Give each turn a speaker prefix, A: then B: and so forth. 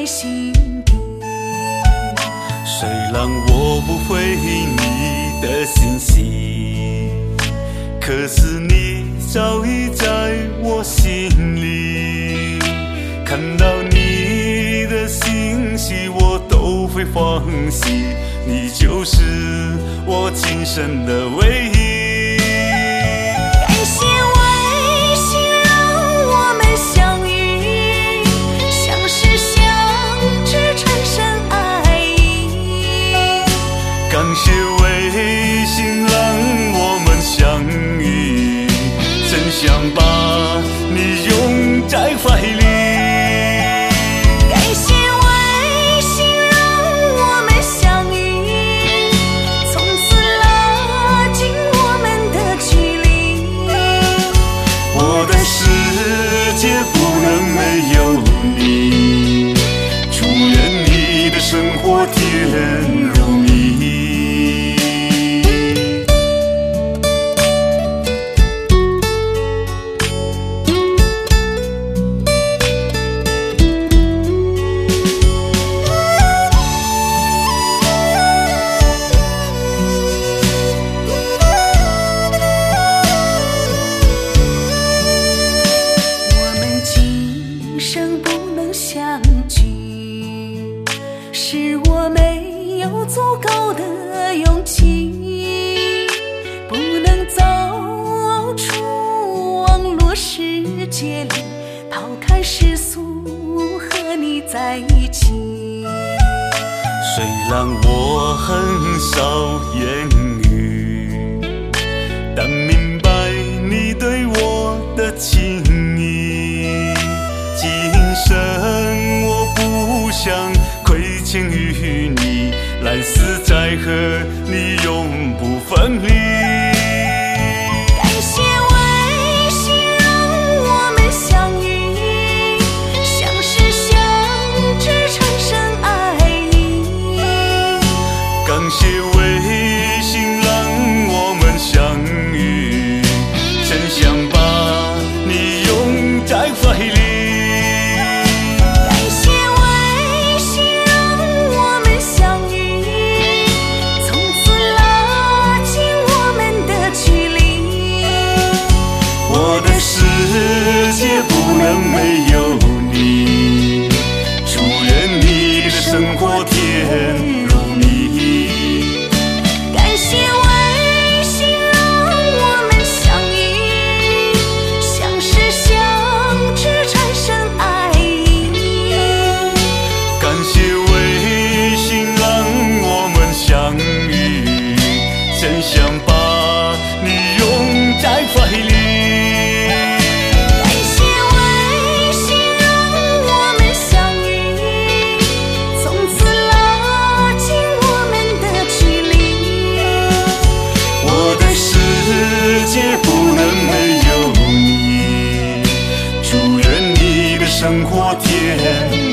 A: 在心底。
B: 虽然我不回你的信息，可是你早已在我心里。看到你的信息我都会欢喜，你就是我今生的唯一。
A: 感谢微信让我们相遇，相识相知产生爱意。
B: 感谢微信让我们相遇，真想把你拥在怀里。生活甜如蜜。
A: 我们今生不能相聚，是我没有足够的勇气，不能走出网络世界里，抛开世俗和你在一起。
B: 虽然我很少言语，但明白你对我的情谊。今生我不想亏欠于你，来世再和你永不分离。
A: 感谢微信让我们相遇，相识相知产生爱意。
B: 感谢微信让我们相遇，真想把你拥在怀里。世界不能没有你，祝愿你的生活甜如蜜。
A: 感谢微信让我们相遇，相识相知产生爱意。
B: 感谢微信让我们相遇，真想把你拥在怀里。世界不能没有你，祝愿你的生活甜。